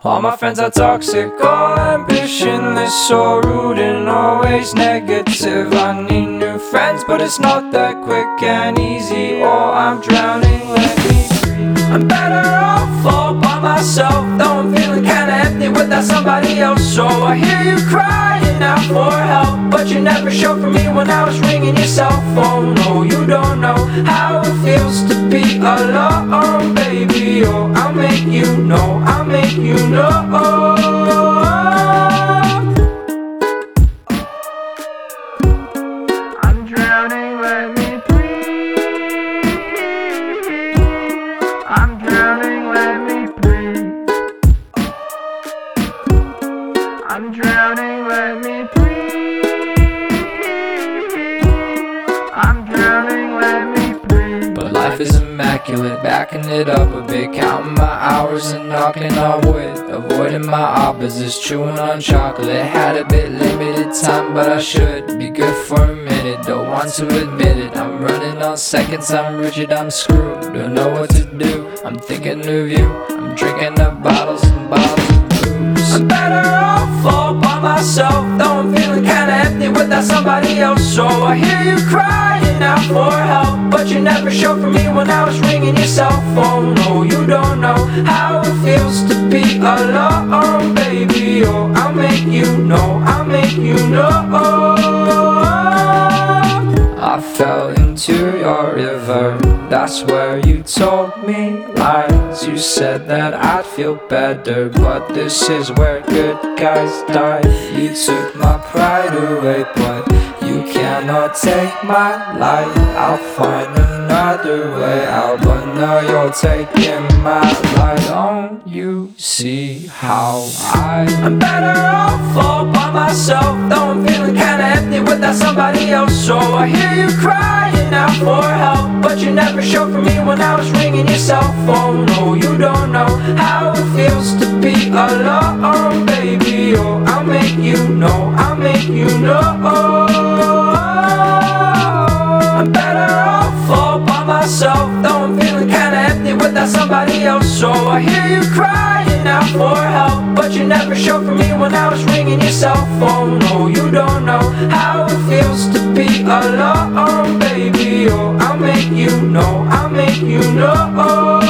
All my friends are toxic, all ambitionless, so rude and always negative. I need new friends, but it's not that quick and easy, or I'm drowning, let me breathe. I'm better off all by myself, though I'm feeling kinda empty without somebody else. So I hear you crying out for help, but you never showed for me when I was ringing your cell phone. No, you don't know how it feels to be alone, baby. Oh, I'll make you know, I'll make you know. I'm drowning, let me breathe. I'm drowning, let me breathe. I'm drowning, let me breathe. I'm drowning, let me breathe. But life is immaculate, backing it up a bit, counting my hours and knocking on wood, avoiding my opposites, chewing on chocolate. Had a bit limited time, but I should be good for a minute. Don't want to admit it, I'm running on seconds, I'm rigid, I'm screwed. Don't know what to do, I'm thinking of you. I'm drinking up bottles and bottles of booze. I'm better off all by myself, though I'm feeling kinda empty without somebody else. So I hear you crying out for help, but you never showed for me when I was ringing your cell phone. No, you don't know how it feels to be alone, baby. Oh, I'll make you know, I'll make you know. I fell into your river, that's where you told me lies. You said that I'd feel better, but this is where good guys die. You took my pride away, but you cannot take my life. I'll find another way out, but now you're taking my life. Don't you see how I'm better off all by myself, though I'm feeling kinda empty without somebody else. So I hear you crying out for help, but you never showed for me when I was ringing your cell phone. No, you don't know how it feels to be alone, baby. Oh, I'll make you know, I'll make you know. I'm better off all by myself, though I'm feeling kinda empty without somebody else. So I hear you crying out for help, but you never showed for me when I was ringing your cell phone. No, you don't know how it feels to be alone, baby. Oh, I'll make you know, I'll make you know.